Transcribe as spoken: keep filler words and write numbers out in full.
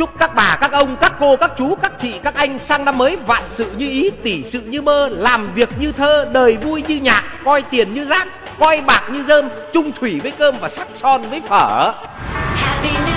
chúc các bà, các ông, các cô, các chú, các chị, các anh sang năm mới vạn sự như ý, tỷ sự như mơ, làm việc như thơ, đời vui như nhạc, coi tiền như rác, coi bạc như rơm, chung thủy với cơm và sắc son với phở. Happy